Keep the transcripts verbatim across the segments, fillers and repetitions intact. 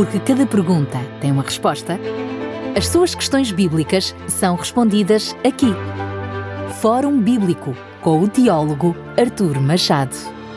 Porque cada pergunta tem uma resposta, as suas questões bíblicas são respondidas aqui. Fórum Bíblico, com o teólogo Artur Machado.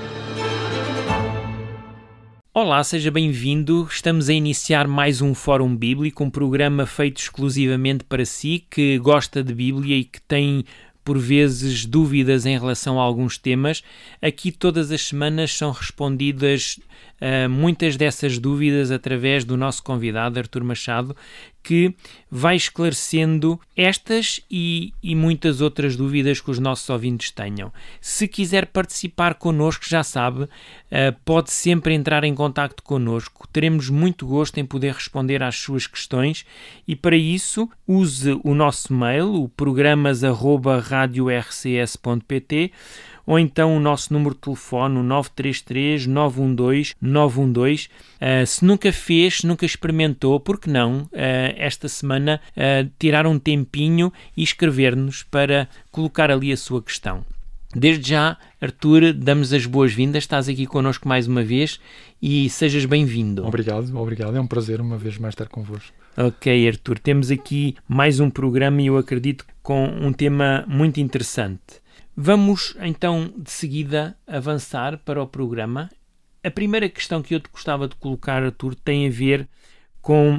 Olá, seja bem-vindo. Estamos a iniciar mais um Fórum Bíblico, um programa feito exclusivamente para si, que gosta de Bíblia e que tem, por vezes, dúvidas em relação a alguns temas. Aqui todas as semanas são respondidas uh, muitas dessas dúvidas através do nosso convidado, Artur Machado, que vai esclarecendo estas e, e muitas outras dúvidas que os nossos ouvintes tenham. Se quiser participar connosco, já sabe, uh, pode sempre entrar em contacto connosco. Teremos muito gosto em poder responder às suas questões e, para isso, use o nosso mail, o programas arroba radio r c s ponto p t, ou então o nosso número de telefone, o nove três três, nove um dois, nove um dois. Uh, se nunca fez, se nunca experimentou, por que não, uh, esta semana, uh, tirar um tempinho e escrever-nos para colocar ali a sua questão. Desde já, Artur, damos as boas-vindas, estás aqui connosco mais uma vez e sejas bem-vindo. Obrigado, obrigado. É um prazer uma vez mais estar convosco. Ok, Artur, temos aqui mais um programa e eu acredito com um tema muito interessante. Vamos, então, de seguida avançar para o programa. A primeira questão que eu te gostava de colocar, Artur, tem a ver com,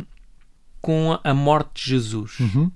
com a morte de Jesus. Uhum.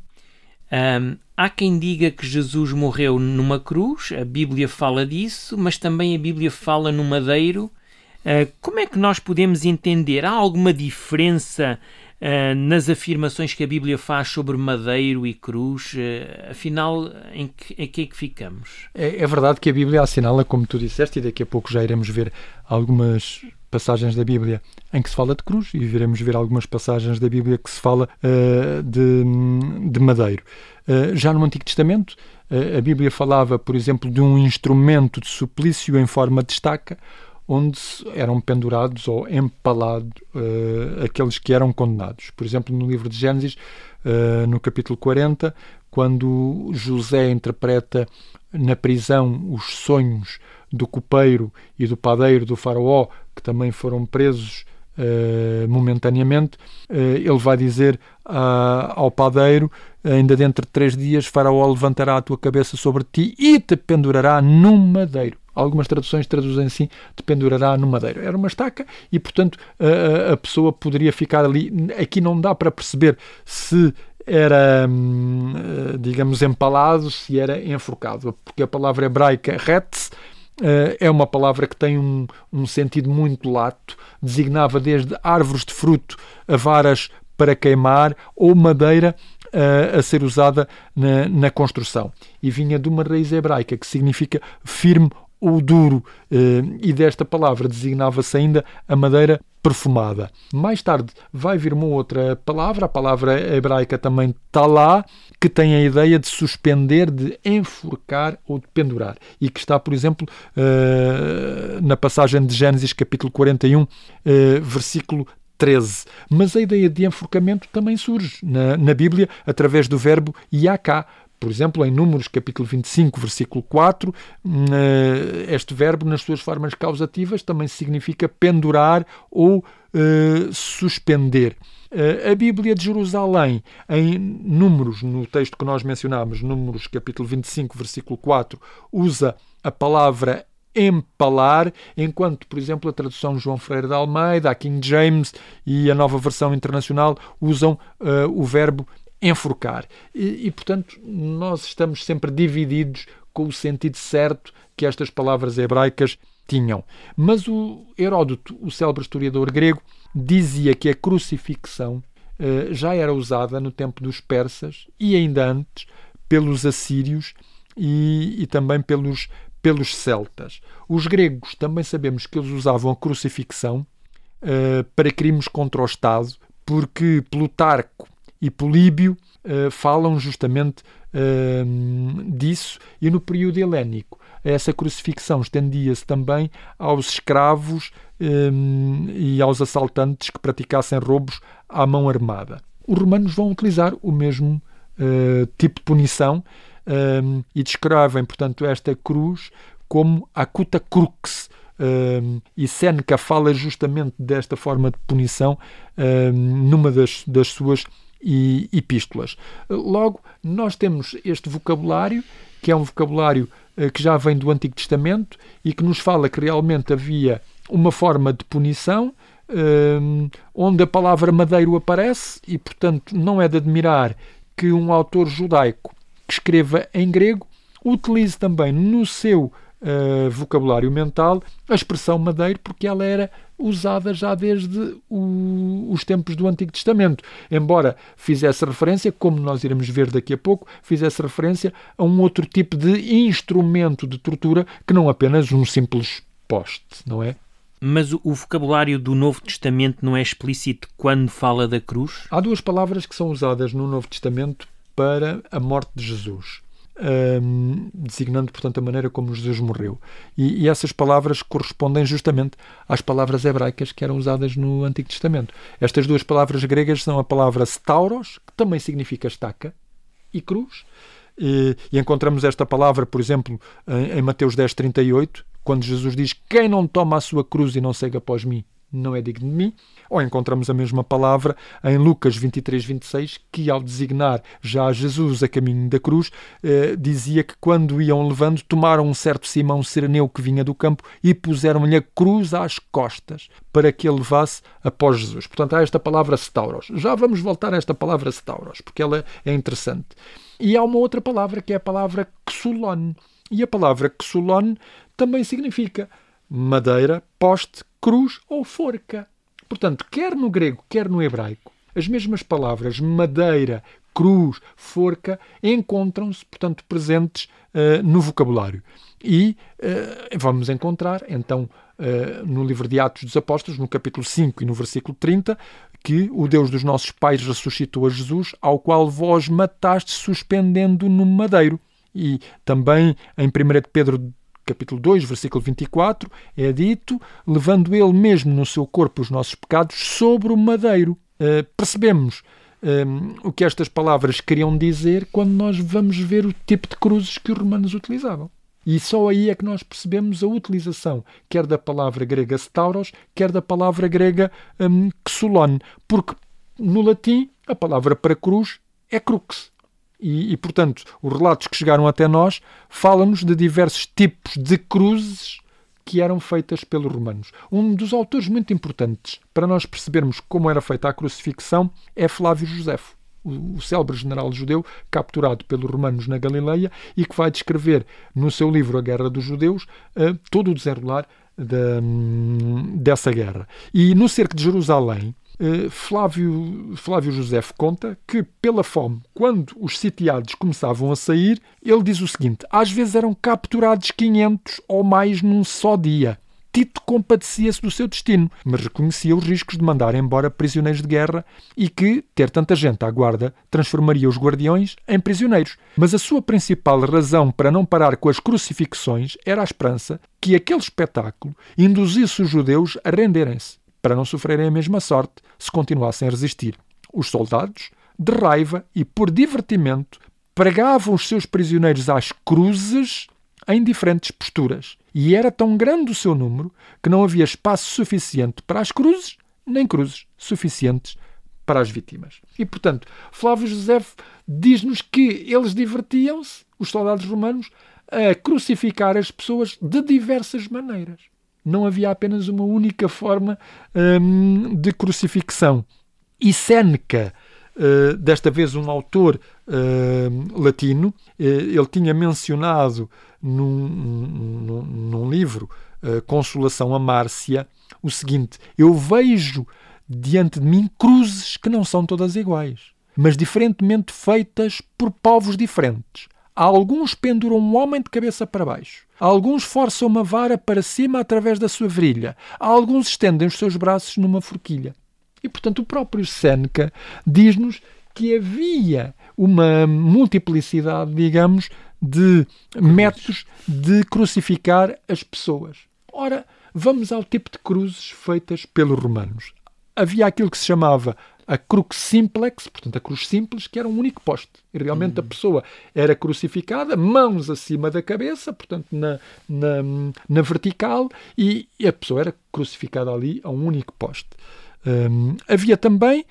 Um, há quem diga que Jesus morreu numa cruz, a Bíblia fala disso, mas também a Bíblia fala no madeiro. Uh, como é que nós podemos entender? Há alguma diferença uh, nas afirmações que a Bíblia faz sobre madeiro e cruz? Uh, afinal, em que, em que é que ficamos? É, é verdade que a Bíblia assinala, como tu disseste, e daqui a pouco já iremos ver algumas passagens da Bíblia em que se fala de cruz e iremos ver algumas passagens da Bíblia que se fala uh, de, de madeiro. Uh, já no Antigo Testamento, uh, a Bíblia falava, por exemplo, de um instrumento de suplício em forma de estaca, onde eram pendurados ou empalados uh, aqueles que eram condenados. Por exemplo, no livro de Gênesis, uh, no capítulo quarenta, quando José interpreta na prisão os sonhos do copeiro e do padeiro do faraó, que também foram presos uh, momentaneamente, uh, ele vai dizer uh, ao padeiro: ainda dentro de três dias faraó levantará a tua cabeça sobre ti e te pendurará num madeiro. Algumas traduções traduzem assim: te pendurará no madeiro. Era uma estaca e, portanto, a, a pessoa poderia ficar ali. Aqui não dá para perceber se era, digamos, empalado, se era enforcado, porque a palavra hebraica retz é uma palavra que tem um, um sentido muito lato, designava desde árvores de fruto a varas para queimar ou madeira a, a ser usada na, na construção. E vinha de uma raiz hebraica que significa firme ou duro, e desta palavra designava-se ainda a madeira perfumada. Mais tarde vai vir uma outra palavra, a palavra hebraica também talá, que tem a ideia de suspender, de enforcar ou de pendurar, e que está, por exemplo, na passagem de Gênesis capítulo quarenta e um, versículo treze. Mas a ideia de enforcamento também surge na, na Bíblia através do verbo yaká. Por exemplo, em Números, capítulo vinte e cinco, versículo quatro, este verbo, nas suas formas causativas, também significa pendurar ou uh, suspender. Uh, a Bíblia de Jerusalém, em Números, no texto que nós mencionámos, Números, capítulo vinte e cinco, versículo quatro, usa a palavra empalar, enquanto, por exemplo, a tradução João Ferreira de Almeida, a King James e a Nova Versão Internacional usam uh, o verbo enforcar. E, e, portanto, nós estamos sempre divididos com o sentido certo que estas palavras hebraicas tinham. Mas o Heródoto, o célebre historiador grego, dizia que a crucifixão eh, já era usada no tempo dos persas e ainda antes pelos assírios e, e também pelos, pelos celtas. Os gregos também sabemos que eles usavam a crucifixão eh, para crimes contra o Estado, porque Plutarco e Políbio uh, falam justamente uh, disso, e no período helénico essa crucifixão estendia-se também aos escravos um, e aos assaltantes que praticassem roubos à mão armada. Os romanos vão utilizar o mesmo uh, tipo de punição um, e descrevem, portanto, esta cruz como acuta crux, um, e Sêneca fala justamente desta forma de punição um, numa das, das suas epístolas. Logo, nós temos este vocabulário, que é um vocabulário uh, que já vem do Antigo Testamento e que nos fala que realmente havia uma forma de punição um, onde a palavra madeiro aparece e, portanto, não é de admirar que um autor judaico que escreva em grego utilize também no seu uh, vocabulário mental a expressão madeiro, porque ela era usada já desde o, os tempos do Antigo Testamento, embora fizesse referência, como nós iremos ver daqui a pouco, fizesse referência a um outro tipo de instrumento de tortura que não apenas um simples poste, não é? Mas o, o vocabulário do Novo Testamento não é explícito quando fala da cruz? Há duas palavras que são usadas no Novo Testamento para a morte de Jesus, um, designando, portanto, a maneira como Jesus morreu. E, e essas palavras correspondem justamente às palavras hebraicas que eram usadas no Antigo Testamento. Estas duas palavras gregas são a palavra stauros, que também significa estaca, e cruz. E, e encontramos esta palavra, por exemplo, em, em Mateus dez, trinta e oito, quando Jesus diz: quem não toma a sua cruz e não segue após mim, não é digno de mim. Ou encontramos a mesma palavra em Lucas vinte e três, vinte e seis, que ao designar já Jesus a caminho da cruz, eh, dizia que quando iam levando, tomaram um certo Simão Cireneu que vinha do campo e puseram-lhe a cruz às costas para que ele levasse após Jesus. Portanto, há esta palavra stauros. Já vamos voltar a esta palavra stauros, porque ela é interessante. E há uma outra palavra que é a palavra xulon. E a palavra xulon também significa madeira, poste, cruz ou forca. Portanto, quer no grego, quer no hebraico, as mesmas palavras madeira, cruz, forca encontram-se, portanto, presentes uh, no vocabulário. E uh, vamos encontrar, então, uh, no livro de Atos dos Apóstolos, no capítulo cinco e no versículo trinta, que o Deus dos nossos pais ressuscitou a Jesus, ao qual vós mataste suspendendo no madeiro. E também em primeira de Pedro capítulo dois, versículo vinte e quatro, é dito: levando ele mesmo no seu corpo os nossos pecados sobre o madeiro. Uh, percebemos um, o que estas palavras queriam dizer quando nós vamos ver o tipo de cruzes que os romanos utilizavam. E só aí é que nós percebemos a utilização quer da palavra grega stauros, quer da palavra grega um, xulon, porque no latim a palavra para cruz é crux. E, e, portanto, os relatos que chegaram até nós falam-nos de diversos tipos de cruzes que eram feitas pelos romanos. Um dos autores muito importantes para nós percebermos como era feita a crucifixão é Flávio Josefo, o, o célebre general judeu capturado pelos romanos na Galileia e que vai descrever no seu livro A Guerra dos Judeus uh, todo o desenrolar da, um, dessa guerra. E no cerco de Jerusalém, Uh, Flávio, Flávio Josefo conta que, pela fome, quando os sitiados começavam a sair, ele diz o seguinte: às vezes eram capturados quinhentos ou mais num só dia. Tito compadecia-se do seu destino, mas reconhecia os riscos de mandar embora prisioneiros de guerra e que ter tanta gente à guarda transformaria os guardiões em prisioneiros. Mas a sua principal razão para não parar com as crucifixões era a esperança que aquele espetáculo induzisse os judeus a renderem-se, para não sofrerem a mesma sorte se continuassem a resistir. Os soldados, de raiva e por divertimento, pregavam os seus prisioneiros às cruzes em diferentes posturas. E era tão grande o seu número que não havia espaço suficiente para as cruzes, nem cruzes suficientes para as vítimas. E, portanto, Flávio Josefo diz-nos que eles divertiam-se, os soldados romanos, a crucificar as pessoas de diversas maneiras. Não havia apenas uma única forma hum, de crucifixão. E Sêneca, uh, desta vez um autor uh, latino, uh, ele tinha mencionado num, num, num livro, uh, Consolação a Márcia, o seguinte: eu vejo diante de mim cruzes que não são todas iguais, mas diferentemente feitas por povos diferentes. Alguns penduram um homem de cabeça para baixo. Alguns forçam uma vara para cima através da sua virilha. Alguns estendem os seus braços numa forquilha. E, portanto, o próprio Sêneca diz-nos que havia uma multiplicidade, digamos, de métodos de crucificar as pessoas. Ora, vamos ao tipo de cruzes feitas pelos romanos. Havia aquilo que se chamava a crux simplex, portanto a cruz simples, que era um único poste. E realmente uhum. a pessoa era crucificada, mãos acima da cabeça, portanto na, na, na vertical, e a pessoa era crucificada ali a um único poste. Um, havia também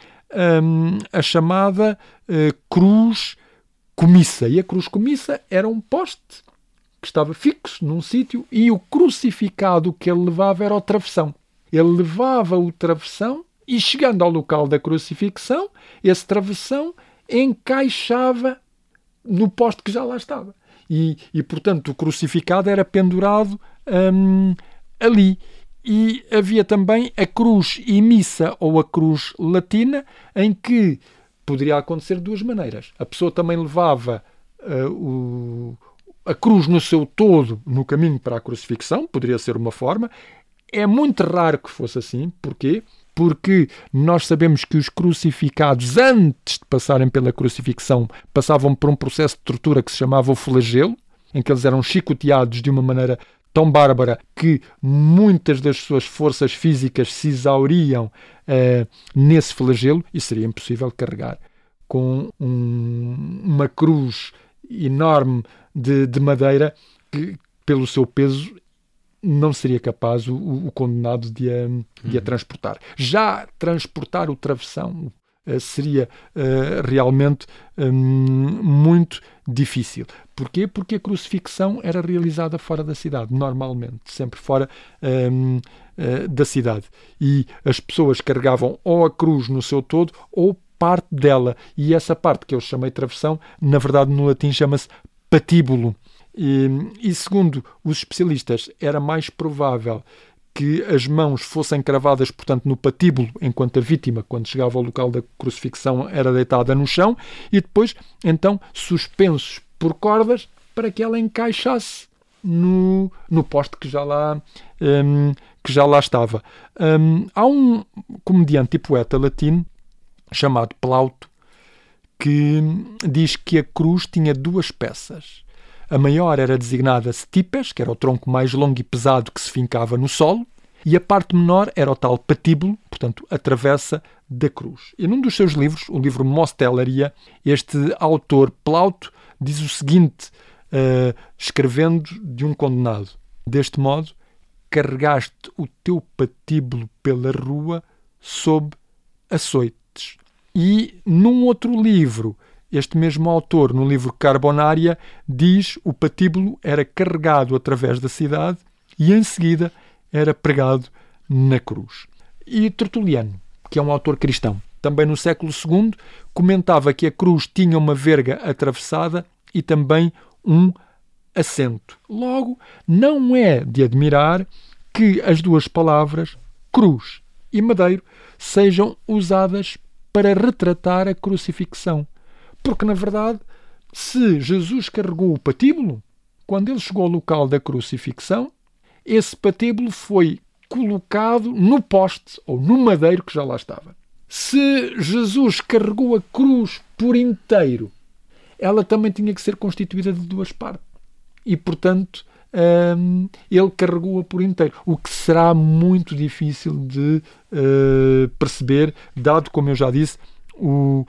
um, a chamada uh, cruz comissa, e a cruz comissa era um poste que estava fixo num sítio, e o crucificado que ele levava era o travessão. Ele levava o travessão e, chegando ao local da crucifixão, esse travessão encaixava no poste que já lá estava. E, e portanto, o crucificado era pendurado hum, ali. E havia também a cruz imissa, ou a cruz latina, em que poderia acontecer de duas maneiras. A pessoa também levava uh, o, a cruz no seu todo no caminho para a crucifixão, poderia ser uma forma. É muito raro que fosse assim. Porquê? Porque nós sabemos que os crucificados, antes de passarem pela crucifixão, passavam por um processo de tortura que se chamava o flagelo, em que eles eram chicoteados de uma maneira tão bárbara que muitas das suas forças físicas se exauriam eh, nesse flagelo, e seria impossível carregar com um, uma cruz enorme de, de madeira que, pelo seu peso, não seria capaz o, o condenado de a, de a transportar. Já transportar o travessão uh, seria uh, realmente um, muito difícil. Porquê? Porque a crucifixão era realizada fora da cidade, normalmente, sempre fora um, uh, da cidade. E as pessoas carregavam ou a cruz no seu todo ou parte dela. E essa parte que eu chamei travessão, na verdade no latim chama-se patíbulo. E, e segundo os especialistas, era mais provável que as mãos fossem cravadas, portanto, no patíbulo, enquanto a vítima, quando chegava ao local da crucifixão, era deitada no chão, e depois, então, suspensos por cordas para que ela encaixasse no, no poste que já lá, um, que já lá estava. Um, há um comediante e poeta latino chamado Plauto que diz que a cruz tinha duas peças. A maior era designada stipes, que era o tronco mais longo e pesado que se fincava no solo, e a parte menor era o tal patíbulo, portanto, a travessa da cruz. E num dos seus livros, o livro Mostellaria, este autor Plauto diz o seguinte, uh, escrevendo de um condenado: deste modo, carregaste o teu patíbulo pela rua sob açoites. E num outro livro, este mesmo autor, no livro Carbonária, diz o patíbulo era carregado através da cidade e em seguida era pregado na cruz. E Tertuliano, que é um autor cristão, também no século segundo, comentava que a cruz tinha uma verga atravessada e também um assento. Logo, não é de admirar que as duas palavras, cruz e madeiro, sejam usadas para retratar a crucifixão. Porque, na verdade, se Jesus carregou o patíbulo, quando ele chegou ao local da crucifixão, esse patíbulo foi colocado no poste ou no madeiro que já lá estava. Se Jesus carregou a cruz por inteiro, ela também tinha que ser constituída de duas partes. E, portanto, um, ele carregou-a por inteiro. O que será muito difícil de uh, perceber, dado, como eu já disse, o...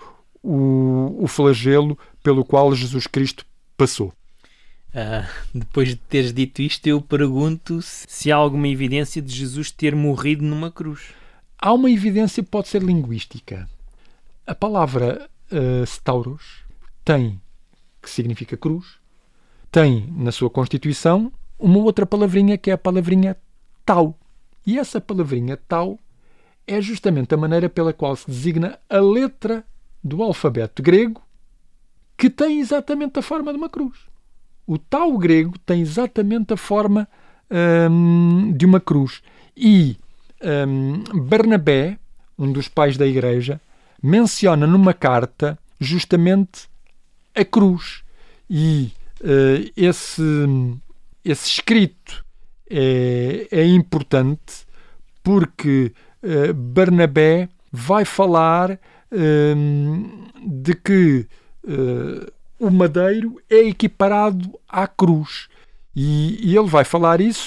O, o flagelo pelo qual Jesus Cristo passou. Ah, depois de teres dito isto, eu pergunto se há alguma evidência de Jesus ter morrido numa cruz. Há uma evidência que pode ser linguística. A palavra uh, stauros tem, que significa cruz, tem na sua constituição uma outra palavrinha que é a palavrinha tau. E essa palavrinha tau é justamente a maneira pela qual se designa a letra do alfabeto grego, que tem exatamente a forma de uma cruz. O tau grego tem exatamente a forma hum, de uma cruz. E hum, Barnabé, um dos pais da igreja, menciona numa carta justamente a cruz. E uh, esse, esse escrito é, é importante porque uh, Barnabé vai falar de que uh, o madeiro é equiparado à cruz. E, e ele vai falar isso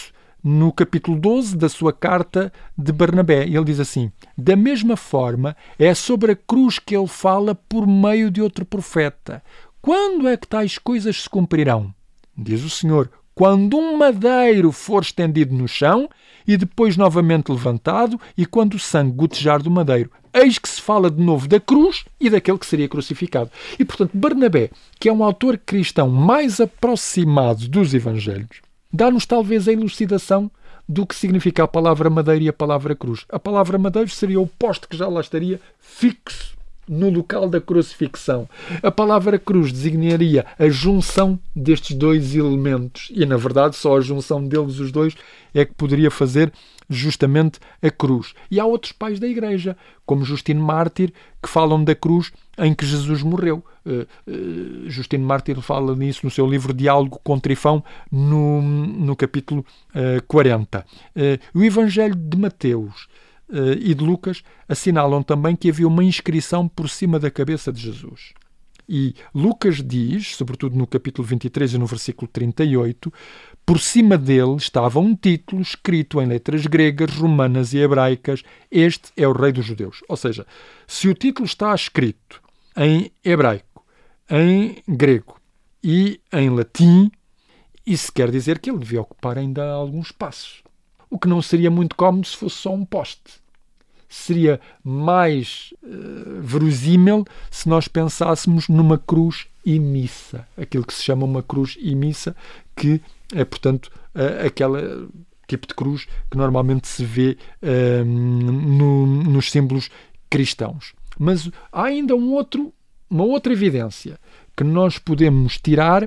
no capítulo doze da sua carta de Barnabé. Ele diz assim: da mesma forma, é sobre a cruz que ele fala por meio de outro profeta. Quando é que tais coisas se cumprirão? Diz o Senhor: quando um madeiro for estendido no chão e depois novamente levantado, e quando o sangue gotejar do madeiro. Eis que se fala de novo da cruz e daquele que seria crucificado. E, portanto, Barnabé, que é um autor cristão mais aproximado dos evangelhos, dá-nos talvez a elucidação do que significa a palavra madeiro e a palavra cruz. A palavra madeiro seria o poste que já lá estaria fixo no local da crucifixão. A palavra cruz designaria a junção destes dois elementos e, na verdade, só a junção deles, os dois, é que poderia fazer justamente a cruz. E há outros pais da Igreja, como Justino Mártir, que falam da cruz em que Jesus morreu. Uh, uh, Justino Mártir fala nisso no seu livro Diálogo com Trifão, no, no capítulo uh, quarenta. Uh, o Evangelho de Mateus Uh, e de Lucas assinalam também que havia uma inscrição por cima da cabeça de Jesus. E Lucas diz, sobretudo no capítulo vinte e três e no versículo trinta e oito, por cima dele estava um título escrito em letras gregas, romanas e hebraicas: este é o Rei dos Judeus. Ou seja, se o título está escrito em hebraico, em grego e em latim, isso quer dizer que ele devia ocupar ainda algum espaço. O que não seria muito cómodo se fosse só um poste. Seria mais uh, verosímil se nós pensássemos numa cruz imissa. Aquilo que se chama uma cruz imissa, que é, portanto, uh, aquele tipo de cruz que normalmente se vê uh, no, nos símbolos cristãos. Mas há ainda um outro, uma outra evidência que nós podemos tirar uh,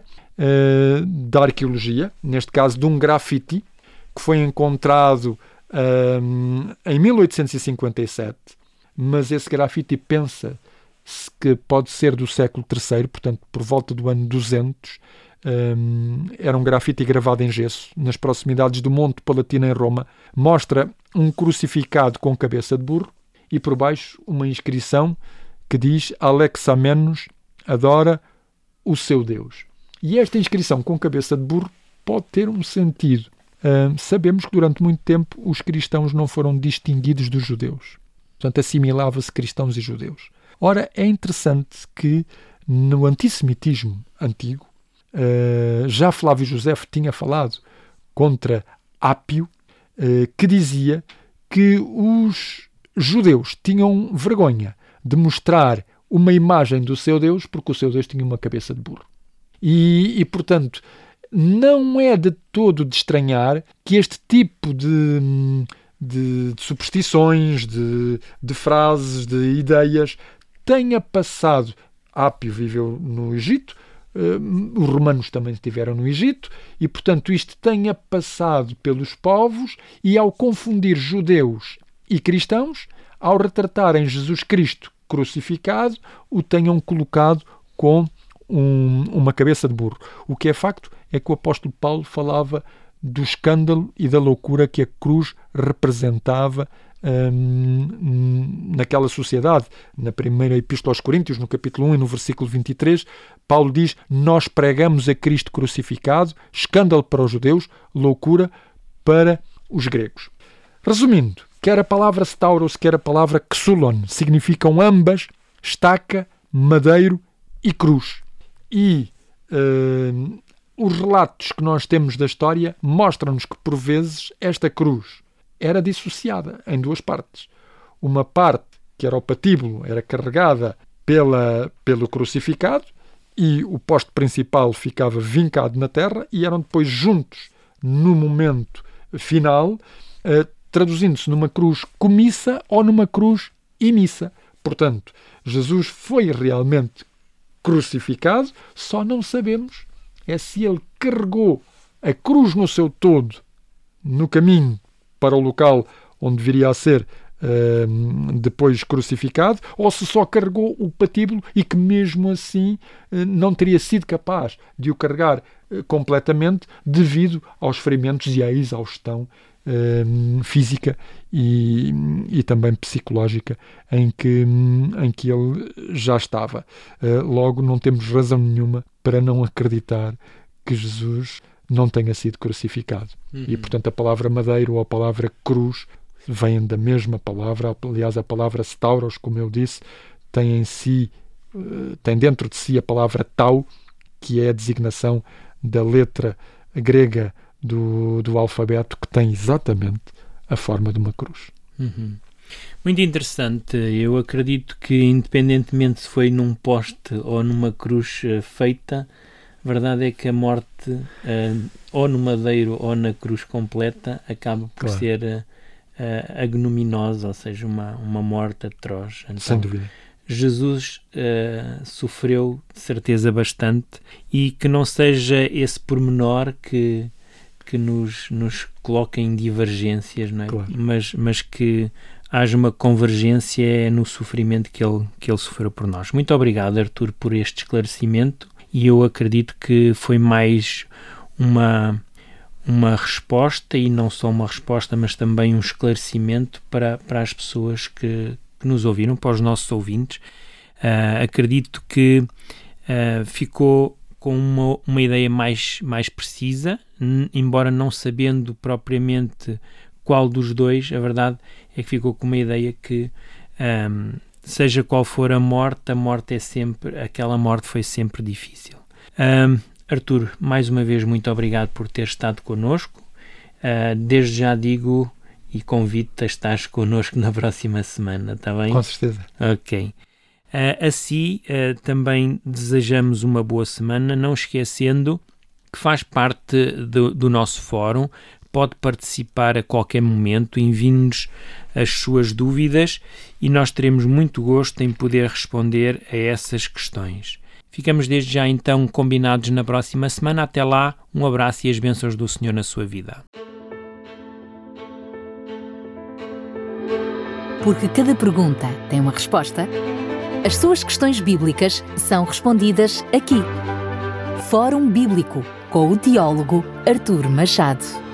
da arqueologia, neste caso de um grafite, que foi encontrado um, em mil oitocentos e cinquenta e sete, mas esse grafite pensa-se que pode ser do século terceiro, portanto, por volta do ano duzentos. Um, era um grafite gravado em gesso, nas proximidades do Monte Palatino, em Roma. Mostra um crucificado com cabeça de burro e, por baixo, uma inscrição que diz: Alexamenos adora o seu Deus. E esta inscrição com cabeça de burro pode ter um sentido. Uh, sabemos que durante muito tempo os cristãos não foram distinguidos dos judeus. Portanto, assimilava-se cristãos e judeus. Ora, é interessante que no antissemitismo antigo, uh, já Flávio Josefo tinha falado contra Ápio, uh, que dizia que os judeus tinham vergonha de mostrar uma imagem do seu Deus porque o seu Deus tinha uma cabeça de burro. E, e portanto, não é de todo de estranhar que este tipo de, de, de superstições, de, de frases, de ideias tenha passado. Ápio viveu no Egito, uh, os romanos também estiveram no Egito, e portanto isto tenha passado pelos povos, e ao confundir judeus e cristãos, ao retratarem Jesus Cristo crucificado, o tenham colocado com um, uma cabeça de burro. O que é facto é que o apóstolo Paulo falava do escândalo e da loucura que a cruz representava hum, naquela sociedade. Na primeira epístola aos Coríntios, no capítulo um e no versículo vinte e três, Paulo diz: nós pregamos a Cristo crucificado, escândalo para os judeus, loucura para os gregos. Resumindo, quer a palavra stauros, quer a palavra xulon, significam ambas estaca, madeiro e cruz. E hum, os relatos que nós temos da história mostram-nos que, por vezes, esta cruz era dissociada em duas partes. Uma parte, que era o patíbulo, era carregada pela, pelo crucificado e o poste principal ficava vincado na terra, e eram depois juntos no momento final, eh, traduzindo-se numa cruz comissa ou numa cruz imissa. Portanto, Jesus foi realmente crucificado, só não sabemos é se ele carregou a cruz no seu todo no caminho para o local onde viria a ser uh, depois crucificado, ou se só carregou o patíbulo e que mesmo assim uh, não teria sido capaz de o carregar uh, completamente devido aos ferimentos e à exaustão uh, física e, e também psicológica em que, em que ele já estava. Uh, logo, não temos razão nenhuma para não acreditar que Jesus não tenha sido crucificado. Uhum. E, portanto, a palavra madeiro ou a palavra cruz vêm da mesma palavra. Aliás, a palavra stauros, como eu disse, tem em si, tem dentro de si a palavra tau, que é a designação da letra grega do, do alfabeto, que tem exatamente a forma de uma cruz. Uhum. Muito interessante. Eu acredito que, independentemente se foi num poste ou numa cruz uh, feita, a verdade é que a morte, uh, ou no madeiro ou na cruz completa, acaba por claro. ser uh, uh, agnominosa, ou seja, uma, uma morte atroz. Então, sem dúvida. Jesus uh, sofreu, de certeza, bastante, e que não seja esse pormenor que, que nos, nos coloca em divergências, não é? Claro. mas, mas que haja uma convergência no sofrimento que ele, que ele sofreu por nós. Muito obrigado, Artur, por este esclarecimento, e eu acredito que foi mais uma, uma resposta, e não só uma resposta, mas também um esclarecimento para, para as pessoas que, que nos ouviram, para os nossos ouvintes. Uh, acredito que uh, ficou com uma, uma ideia mais, mais precisa, n- embora não sabendo propriamente qual dos dois, a verdade é que ficou com uma ideia que, um, seja qual for a morte, a morte é sempre, aquela morte foi sempre difícil. Um, Artur, mais uma vez, muito obrigado por ter estado connosco. Uh, desde já digo e convido-te a estar connosco na próxima semana, está bem? Com certeza. Ok. Uh, assim, uh, também desejamos uma boa semana, não esquecendo que faz parte do, do nosso fórum. Pode participar a qualquer momento, envie-nos as suas dúvidas e nós teremos muito gosto em poder responder a essas questões. Ficamos desde já então combinados na próxima semana. Até lá, um abraço e as bênçãos do Senhor na sua vida. Porque cada pergunta tem uma resposta, as suas questões bíblicas são respondidas aqui. Fórum Bíblico, com o teólogo Artur Machado.